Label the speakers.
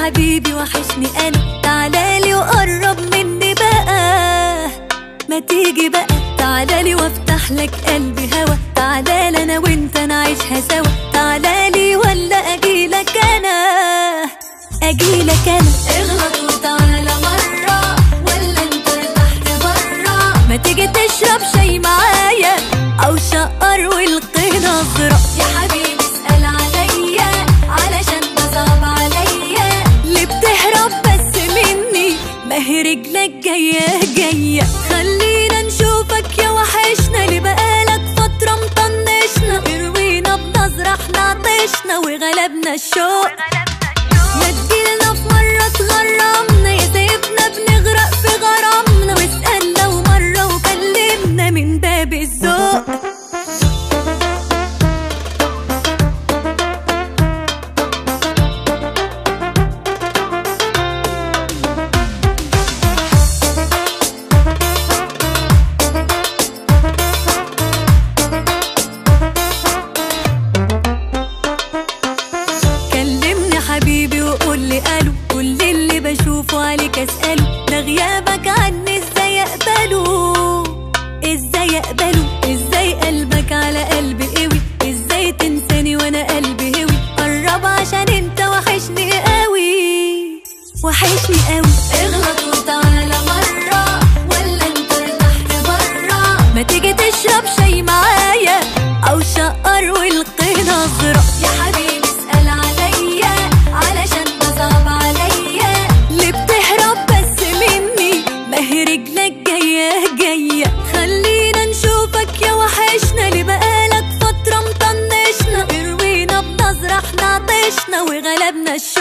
Speaker 1: حبيبي وحشني انا، تعالالي وقرب مني بقى. ما تيجي بقى تعالالي وافتح لك قلبي هوا، تعالالي انا وانت نعيشها سوا، تعالالي ولا اجيلك انا، اجيلك انا. اغلط وتعالى مرة ولا انت ارتحت برا، ما تيجي تشرب شاي معايا او شقر والقي نظرة. يا حبيبي اسأل عليا علشان تصعب عليا، ليه بتهرب بس مني؟ ما هي رجلك جاية جاية. خلينا نشوفك يا وحشنا، اللي بقالك فترة مطنشنا، اروينا بنظرة احنا عطشنا وغلبنا الشوق. ما تجيلنا في مرة تغرمنا، يا سايبنا بنغرق في غرامنا، واسأل لو مرة وكلمنا من باب الذوق. حبيبي وقول لي قالوا كل اللي بشوفه عليك اسأله، ده غيابك عني ازاي اقبله، ازاي اقبله، ازاي قلبك على قلبي قوي، ازاي تنساني وانا قلبي هوي. قرب عشان انت وحشني قوي، وحشني قوي. اغلط وتعالى مرة ولا انت ارتحت برا، ما تيجي تشرب شاي معايا او شقر والقي نظرة. يا حبيبي اسأل عليا علشان تصعب عليا، ليه بتهرب بس مني؟ ما هي رجلك جاية جاية. خلينا نشوفك يا وحشنا، اللي بقالك فترة مطنشنا، اروينا بنظرة احنا عطشنا وغلبنا الشوق.